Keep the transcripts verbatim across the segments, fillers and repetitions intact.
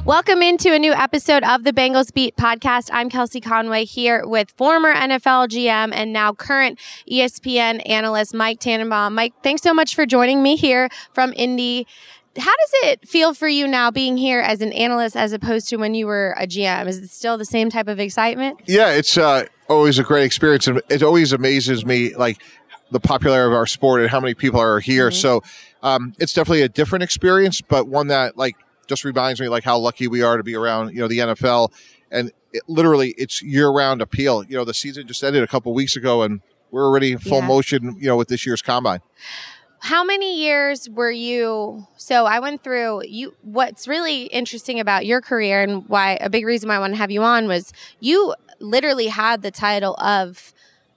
Welcome into a new episode of the Bengals Beat podcast. I'm Kelsey Conway here with former N F L G M and now current E S P N analyst Mike Tannenbaum. Mike, thanks so much for joining me here from Indy. How does it feel for you now being here as an analyst as opposed to when you were a G M? Is it still the same type of excitement? Yeah, it's uh, always a great experience. And it always amazes me, like, the popularity of our sport and how many people are here. Mm-hmm. So um, it's definitely a different experience, but one that, like, just reminds me like how lucky we are to be around, you know, the N F L. And it, literally it's year-round appeal. You know, the season just ended a couple weeks ago and we're already in full yeah. motion, you know, with this year's combine. How many years were you, so I went through, you. What's really interesting about your career and why a big reason why I want to have you on was you literally had the title of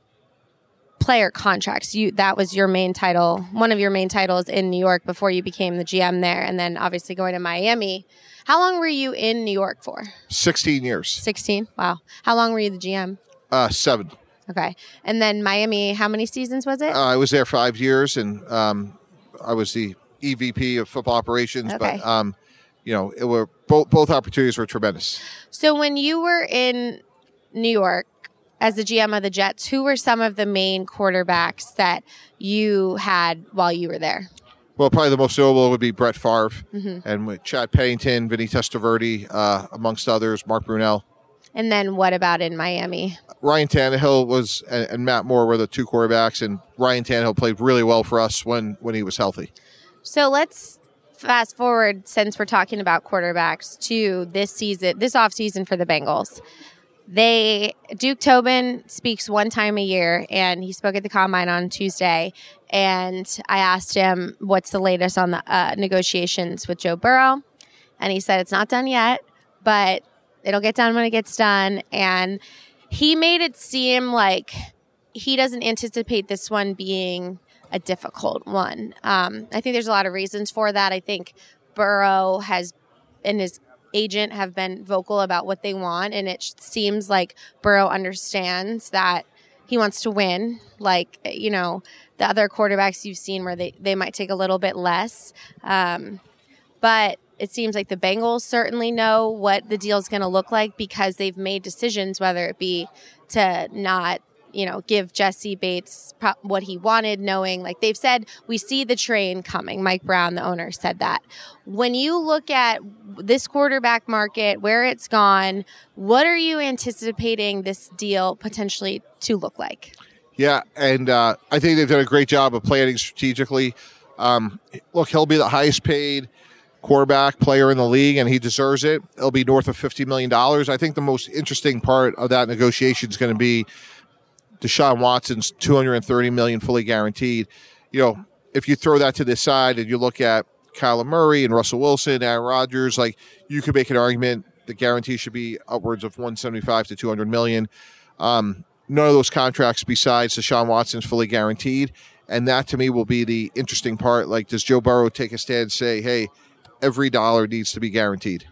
player contracts. You that was your main title, one of your main titles in New York before you became the G M there, and then obviously going to Miami. How long were you in New York for? sixteen years. sixteen? Wow. How long were you the G M? Uh, seven. Okay. And then Miami, how many seasons was it? Uh, I was there five years, and um, I was the E V P of football operations. Okay. But, um, you know, it were both both opportunities were tremendous. So when you were in New York, as the G M of the Jets, who were some of the main quarterbacks that you had while you were there? Well, probably the most notable would be Brett Favre, mm-hmm. and with Chad Pennington, Vinny Testaverde, uh, amongst others, Mark Brunell. And then what about in Miami? Ryan Tannehill was, and, and Matt Moore were the two quarterbacks, and Ryan Tannehill played really well for us when, when he was healthy. So let's fast forward, since we're talking about quarterbacks, to this season, this offseason for the Bengals. They Duke Tobin speaks one time a year, and he spoke at the Combine on Tuesday. And I asked him, what's the latest on the uh, negotiations with Joe Burrow? And he said it's not done yet, but it'll get done when it gets done. And he made it seem like he doesn't anticipate this one being a difficult one. Um, I think there's a lot of reasons for that. I think Burrow has, in his agent, have been vocal about what they want, and it seems like Burrow understands that he wants to win, like, you know, the other quarterbacks you've seen where they, they might take a little bit less. Um, but it seems like the Bengals certainly know what the deal is going to look like because they've made decisions, whether it be to not, you know, give Jesse Bates pro- what he wanted, knowing, like they've said, we see the train coming. Mike Brown, the owner, said that. When you look at this quarterback market, where it's gone, what are you anticipating this deal potentially to look like? Yeah, and uh, I think they've done a great job of planning strategically. Um, look, he'll be the highest paid quarterback player in the league, and he deserves it. It'll be north of fifty million dollars. I think the most interesting part of that negotiation is going to be Deshaun Watson's two hundred thirty million dollars fully guaranteed. You know, if you throw that to the side and you look at Kyler Murray and Russell Wilson, Aaron Rodgers, like, you could make an argument the guarantee should be upwards of one seventy-five to two hundred million. Um, none of those contracts besides Deshaun Watson's fully guaranteed. And that to me will be the interesting part. Like, does Joe Burrow take a stand and say, hey, every dollar needs to be guaranteed?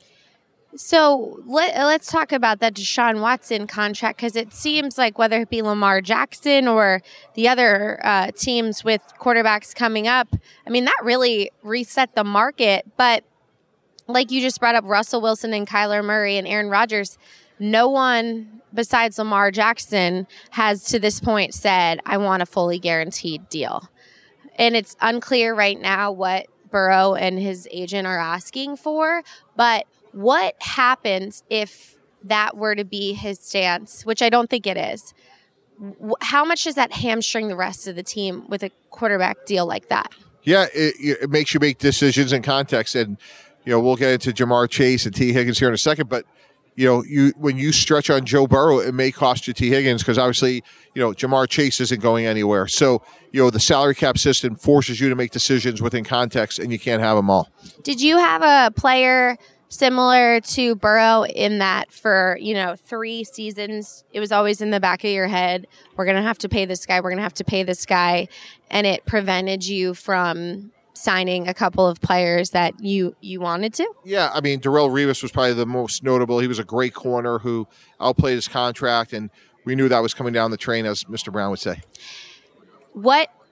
So let, let's talk about that Deshaun Watson contract, because it seems like whether it be Lamar Jackson or the other uh, teams with quarterbacks coming up, I mean, that really reset the market. But like you just brought up, Russell Wilson and Kyler Murray and Aaron Rodgers, no one besides Lamar Jackson has to this point said, I want a fully guaranteed deal. And it's unclear right now what Burrow and his agent are asking for, but what happens if that were to be his stance, which I don't think it is? How much does that hamstring the rest of the team with a quarterback deal like that? Yeah, it, it makes you make decisions in context. And, you know, we'll get into Jamar Chase and T. Higgins here in a second. But, you know, you when you stretch on Joe Burrow, it may cost you T. Higgins because obviously, you know, Jamar Chase isn't going anywhere. So, you know, the salary cap system forces you to make decisions within context, and you can't have them all. Did you have a player similar to Burrow in that for, you know, three seasons, it was always in the back of your head, we're going to have to pay this guy, we're going to have to pay this guy, and it prevented you from signing a couple of players that you, you wanted to? Yeah, I mean, Darrelle Revis was probably the most notable. He was a great corner who outplayed his contract, and we knew that was coming down the train, as Mister Brown would say. What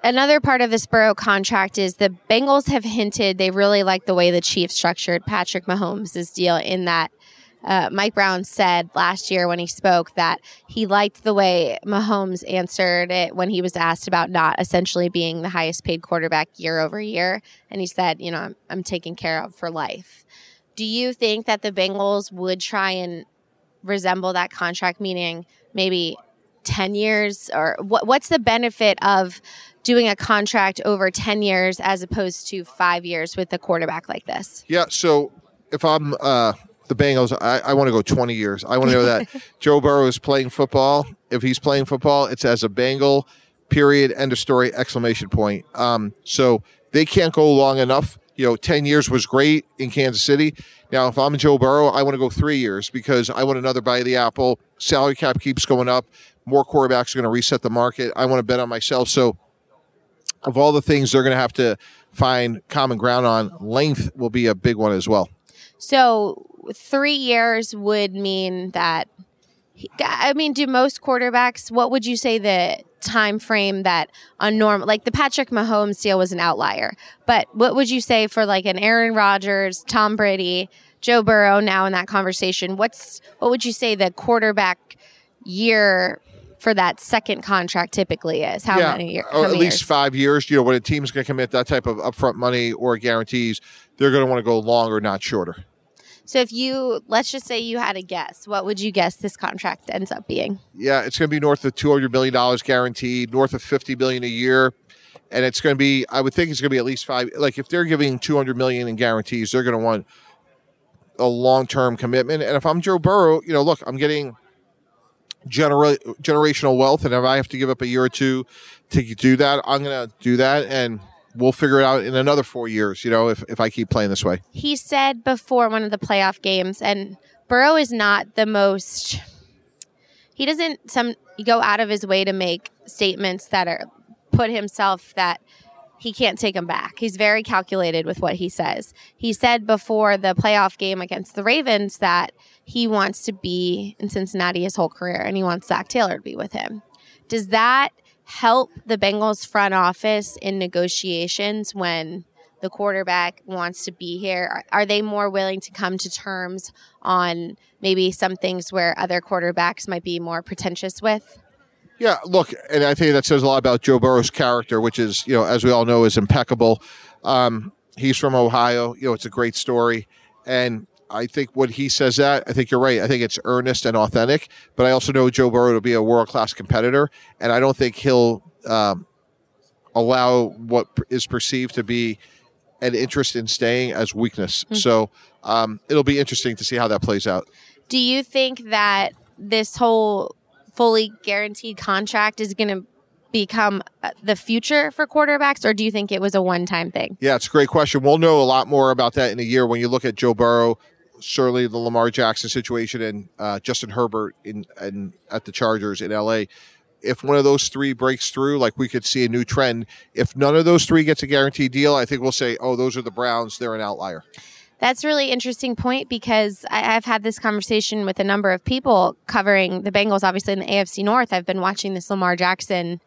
another part of this Burrow contract is the Bengals have hinted they really like the way the Chiefs structured Patrick Mahomes' deal, in that uh, Mike Brown said last year when he spoke that he liked the way Mahomes answered it when he was asked about not essentially being the highest paid quarterback year over year. And he said, you know, I'm, I'm taken care of for life. Do you think that the Bengals would try and resemble that contract, meaning maybe ten years, or what, what's the benefit of doing a contract over ten years as opposed to five years with a quarterback like this? Yeah. So if I'm uh, the Bengals, I, I want to go twenty years. I want to know that Joe Burrow is playing football. If he's playing football, it's as a Bengal, period, end of story, exclamation point. Um, so they can't go long enough. You know, ten years was great in Kansas City. Now, if I'm Joe Burrow, I want to go three years because I want another bite of the apple. Salary cap keeps going up. More quarterbacks are going to reset the market. I want to bet on myself. So of all the things they're going to have to find common ground on, length will be a big one as well. So three years would mean that, I mean, do most quarterbacks, what would you say the time frame that a normal, like the Patrick Mahomes deal was an outlier, but what would you say for like an Aaron Rodgers, Tom Brady, Joe Burrow now in that conversation? What's, what would you say the quarterback year for that second contract typically is? How yeah, many years? At least years? five years. You know, when a team's going to commit that type of upfront money or guarantees, they're going to want to go longer, not shorter. So if you, let's just say you had a guess, what would you guess this contract ends up being? Yeah, it's going to be north of two hundred million dollars guaranteed, north of fifty million dollars a year. And it's going to be, I would think it's going to be at least five. Like if they're giving two hundred million dollars in guarantees, they're going to want a long-term commitment. And if I'm Joe Burrow, you know, look, I'm getting genera- generational wealth. And if I have to give up a year or two to do that, I'm going to do that. And we'll figure it out in another four years, you know, if, if I keep playing this way. He said before one of the playoff games, and Burrow is not the most, he doesn't some go out of his way to make statements that are put himself that he can't take them back. He's very calculated with what he says. He said before the playoff game against the Ravens that he wants to be in Cincinnati his whole career, and he wants Zach Taylor to be with him. Does that help the Bengals front office in negotiations when the quarterback wants to be here? Are, are they more willing to come to terms on maybe some things where other quarterbacks might be more pretentious with? Yeah, look, and I think that says a lot about Joe Burrow's character, which is, you know, as we all know, is impeccable. Um, he's from Ohio. You know, it's a great story. And I think when he says that, I think you're right. I think it's earnest and authentic. But I also know Joe Burrow to be a world-class competitor, and I don't think he'll um, allow what is perceived to be an interest in staying as weakness. Mm-hmm. So um, it'll be interesting to see how that plays out. Do you think that this whole fully guaranteed contract is going to become the future for quarterbacks, or do you think it was a one-time thing? Yeah, it's a great question. We'll know a lot more about that in a year when you look at Joe Burrow, certainly the Lamar Jackson situation, and uh, Justin Herbert in, in at the Chargers in L A. If one of those three breaks through, like we could see a new trend. If none of those three gets a guaranteed deal, I think we'll say, oh, those are the Browns. They're an outlier. That's a really interesting point because I, I've had this conversation with a number of people covering the Bengals, obviously in the A F C North. I've been watching this Lamar Jackson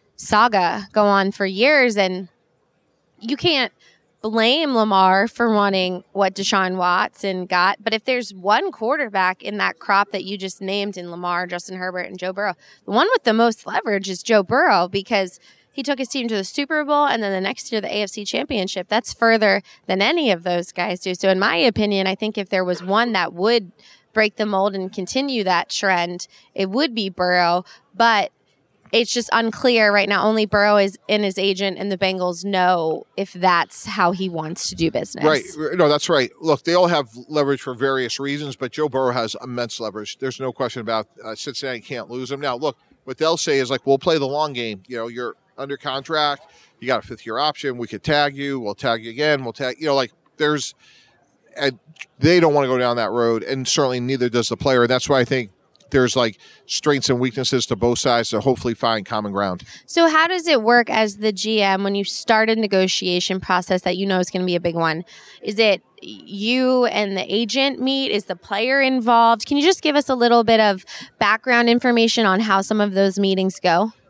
saga go on for years, and you can't blame Lamar for wanting what Deshaun Watson got. But if there's one quarterback in that crop that you just named in Lamar, Justin Herbert, and Joe Burrow, the one with the most leverage is Joe Burrow because he took his team to the Super Bowl and then the next year the A F C Championship. That's further than any of those guys do. So in my opinion, I think if there was one that would break the mold and continue that trend, it would be Burrow. But it's just unclear right now. Only Burrow is in his agent, and the Bengals know if that's how he wants to do business. Right. No, that's right. Look, they all have leverage for various reasons, but Joe Burrow has immense leverage. There's no question about uh, Cincinnati can't lose him. Now, look, what they'll say is like, we'll play the long game. You know, you're under contract. You got a fifth year option. We could tag you. We'll tag you again. We'll tag, you know, like there's, and they don't want to go down that road. And certainly neither does the player. And that's why I think there's like strengths and weaknesses to both sides to hopefully find common ground. So how does it work as the G M when you start a negotiation process that you know is going to be a big one? Is it you and the agent meet? Is the player involved? Can you just give us a little bit of background information on how some of those meetings go?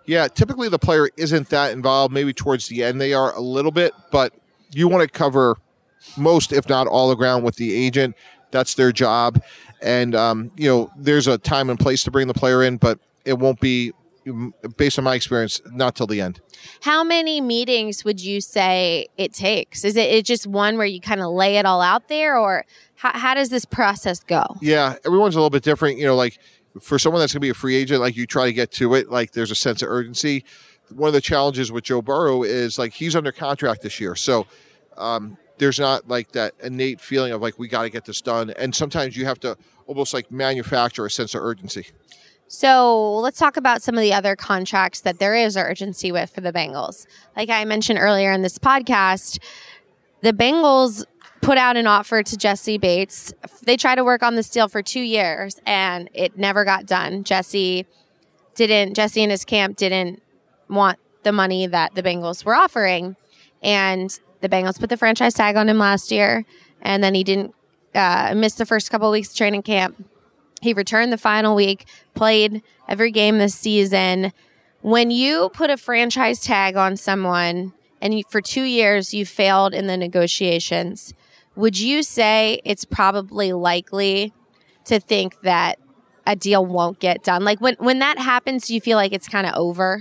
Yeah, typically the player isn't that involved. Maybe towards the end they are a little bit, but you want to cover most, if not all, the ground with the agent. That's their job. And, um, you know, there's a time and place to bring the player in, but it won't be, based on my experience, not till the end. How many meetings would you say it takes? Is it, it just one where you kind of lay it all out there, or how, how does this process go? Yeah, everyone's a little bit different. You know, like for someone that's going to be a free agent, like you try to get to it, like there's a sense of urgency. One of the challenges with Joe Burrow is like he's under contract this year. So um, there's not like that innate feeling of like, we got to get this done. And sometimes you have to almost like manufacture a sense of urgency. So let's talk about some of the other contracts that there is urgency with for the Bengals. Like I mentioned earlier in this podcast, the Bengals put out an offer to Jessie Bates. They tried to work on this deal for two years and it never got done. Jesse didn't, Jesse and his camp didn't want the money that the Bengals were offering. And the Bengals put the franchise tag on him last year. And then he didn't uh, miss the first couple of weeks of training camp. He returned the final week, played every game this season. When you put a franchise tag on someone and you, for two years you failed in the negotiations, would you say it's probably likely to think that a deal won't get done? Like when, when that happens, do you feel like it's kind of over?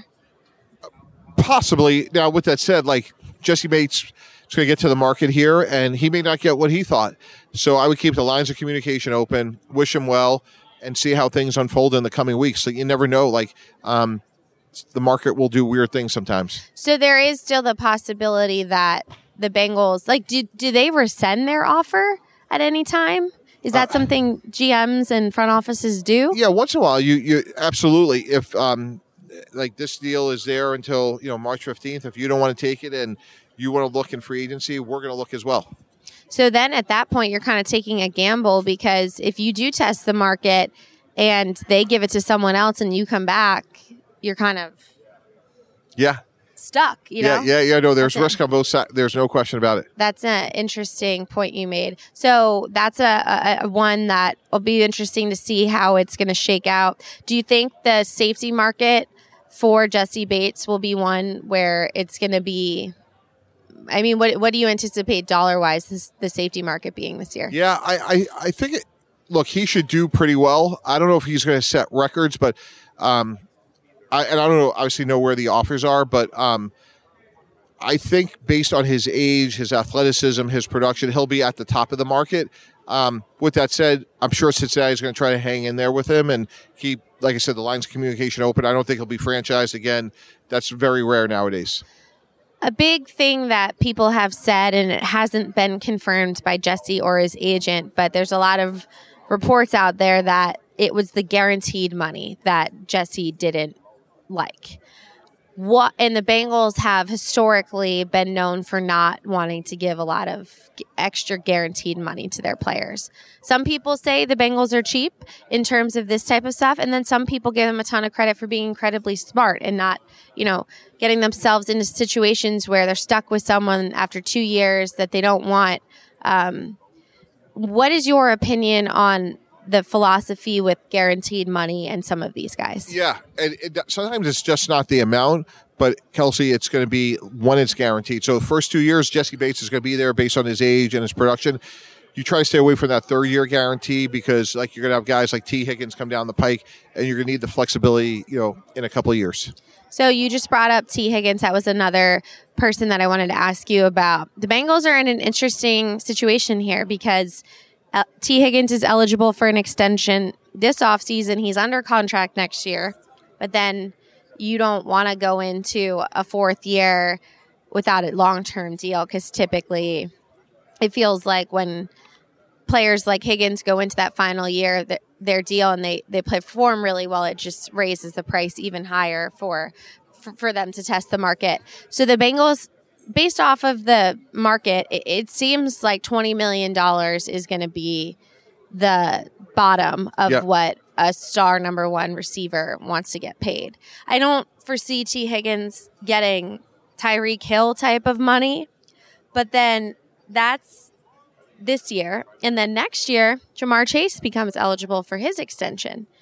Possibly. Now, with that said, like Jessie Bates is going to get to the market here, and he may not get what he thought. So I would keep the lines of communication open, wish him well, and see how things unfold in the coming weeks. So you never know. Like um, the market will do weird things sometimes. So there is still the possibility that the Bengals, like, do do they rescind their offer at any time? Is that uh, something G Ms and front offices do? Yeah, once in a while, you you absolutely. If um, like this deal is there until you know March fifteenth, if you don't want to take it and you want to look in free agency, we're going to look as well. So then at that point, you're kind of taking a gamble, because if you do test the market and they give it to someone else and you come back, you're kind of yeah stuck. You yeah, know? yeah, yeah. No, there's that's risk a, on both sides. There's no question about it. That's an interesting point you made. So that's a, a, a one that will be interesting to see how it's going to shake out. Do you think the safety market for Jessie Bates will be one where it's going to be? I mean, what what do you anticipate dollar-wise this, the safety market being this year? Yeah, I, I, I think, it, look, he should do pretty well. I don't know if he's going to set records, but, um, I, and I don't know, obviously know where the offers are, but um, I think based on his age, his athleticism, his production, he'll be at the top of the market. Um, with that said, I'm sure Cincinnati's going to try to hang in there with him and keep, like I said, the lines of communication open. I don't think he'll be franchised again. That's very rare nowadays. A big thing that people have said, and it hasn't been confirmed by Jesse or his agent, but there's a lot of reports out there that it was the guaranteed money that Jesse didn't like. What and the Bengals have historically been known for not wanting to give a lot of extra guaranteed money to their players. Some people say the Bengals are cheap in terms of this type of stuff, and then some people give them a ton of credit for being incredibly smart and not, you know, getting themselves into situations where they're stuck with someone after two years that they don't want. Um, what is your opinion on the philosophy with guaranteed money and some of these guys? Yeah, and it, sometimes it's just not the amount, but Kelsey, it's going to be one, it's guaranteed. So the first two years, Jessie Bates is going to be there based on his age and his production. You try to stay away from that third year guarantee because, like, you're going to have guys like T. Higgins come down the pike, and you're going to need the flexibility, you know, in a couple of years. So you just brought up T. Higgins. That was another person that I wanted to ask you about. The Bengals are in an interesting situation here because Uh, T. Higgins is eligible for an extension this offseason. He's under contract next year, but then you don't want to go into a fourth year without a long-term deal because typically it feels like when players like Higgins go into that final year, th- their deal, and they, they perform really well, it just raises the price even higher for, for, for them to test the market. So the Bengals, based off of the market, it, it seems like twenty million dollars is going to be the bottom of yep. what a star number one receiver wants to get paid. I don't foresee T. Higgins getting Tyreek Hill type of money, but then that's this year. And then next year, Jamar Chase becomes eligible for his extension.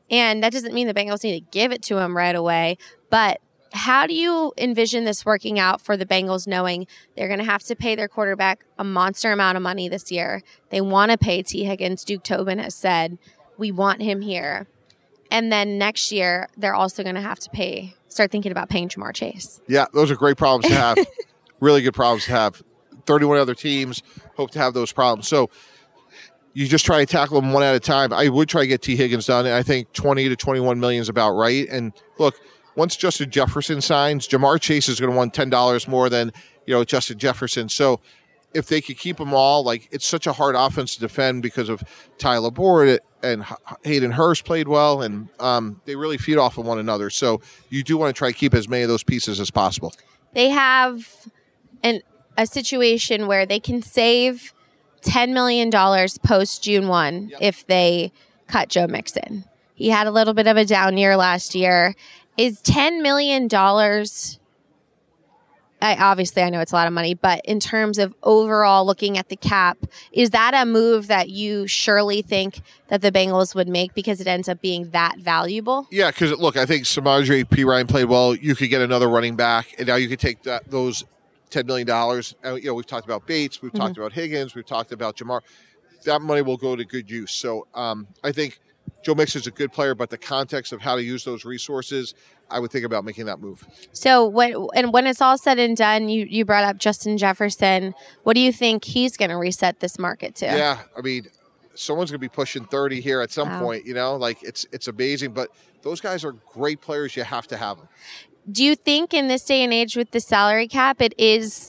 And that doesn't mean the Bengals need to give it to him right away. But how do you envision this working out for the Bengals, knowing they're going to have to pay their quarterback a monster amount of money this year? They want to pay T. Higgins. Duke Tobin has said, we want him here. And then next year, they're also going to have to pay, start thinking about paying Ja'Marr Chase. Yeah, those are great problems to have. Really good problems to have. thirty-one other teams hope to have those problems. So you just try to tackle them one at a time. I would try to get T. Higgins done, and I think twenty to twenty-one million is about right. And look, once Justin Jefferson signs, Ja'Marr Chase is going to want ten dollars more than, you know, Justin Jefferson. So if they could keep them all, like, it's such a hard offense to defend because of Tyler Boyd and Hayden Hurst played well, and um, they really feed off of one another. So you do want to try to keep as many of those pieces as possible. They have an a situation where they can save ten million dollars post June first yep. if they cut Joe Mixon. He had a little bit of a down year last year. Is ten million dollars, I, obviously I know it's a lot of money, but in terms of overall looking at the cap, is that a move that you surely think that the Bengals would make because it ends up being that valuable? Yeah, because look, I think Samaje Perine played well. You could get another running back, and now you could take that those ten million dollars. Uh, you know, we've talked about Bates, we've mm-hmm. talked about Higgins, we've talked about Ja'Marr. That money will go to good use. So um, I think Joe Mixon is a good player, but the context of how to use those resources, I would think about making that move. So when and when it's all said and done, you, you brought up Justin Jefferson. What do you think he's going to reset this market to? Yeah, I mean, someone's going to be pushing thirty here at some wow. point. You know, like it's it's amazing. But those guys are great players. You have to have them. Do you think in this day and age with the salary cap, it is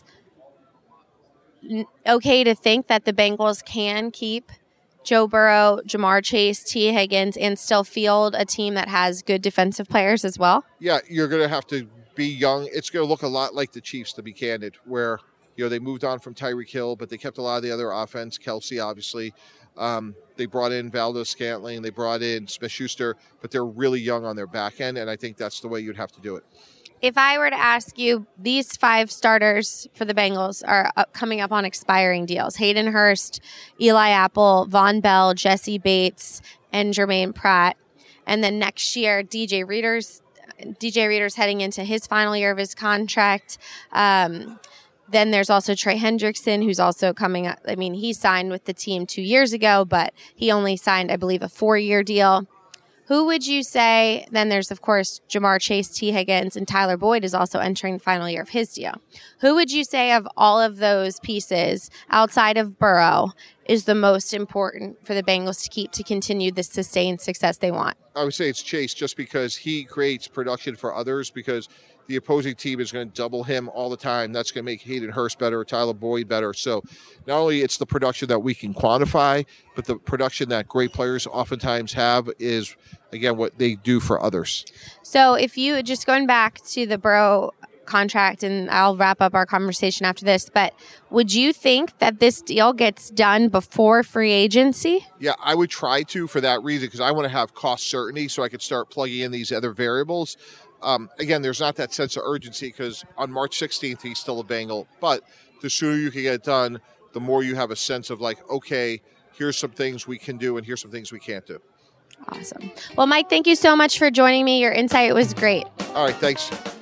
okay to think that the Bengals can keep Joe Burrow, Ja'Marr Chase, T. Higgins, and still field a team that has good defensive players as well? Yeah, you're going to have to be young. It's going to look a lot like the Chiefs, to be candid, where, you know, they moved on from Tyreek Hill, but they kept a lot of the other offense. Kelsey, obviously. Um, they brought in Valdez-Scantling. They brought in Smith-Schuster, but they're really young on their back end, and I think that's the way you'd have to do it. If I were to ask you, these five starters for the Bengals are up, coming up on expiring deals. Hayden Hurst, Eli Apple, Von Bell, Jesse Bates, and Jermaine Pratt. And then next year, D J Reader's, D J Reader's heading into his final year of his contract. Um, then there's also Trey Hendrickson, who's also coming up. I mean, he signed with the team two years ago, but he only signed, I believe, a four-year deal. Who would you say, then there's, of course, Ja'Marr Chase, T. Higgins, and Tyler Boyd is also entering the final year of his deal. Who would you say of all of those pieces, outside of Burrow, is the most important for the Bengals to keep to continue the sustained success they want? I would say it's Chase, just because he creates production for others, because the opposing team is going to double him all the time. That's going to make Hayden Hurst better, Tyler Boyd better. So not only it's the production that we can quantify, but the production that great players oftentimes have is, again, what they do for others. So if you, just going back to the Burrow contract, and I'll wrap up our conversation after this, but would you think that this deal gets done before free agency? Yeah, I would try to, for that reason, because I want to have cost certainty so I could start plugging in these other variables. Um, again, there's not that sense of urgency because on March sixteenth, he's still a Bengal. But the sooner you can get it done, the more you have a sense of like, okay, here's some things we can do and here's some things we can't do. Awesome. Well, Mike, thank you so much for joining me. Your insight was great. All right, thanks.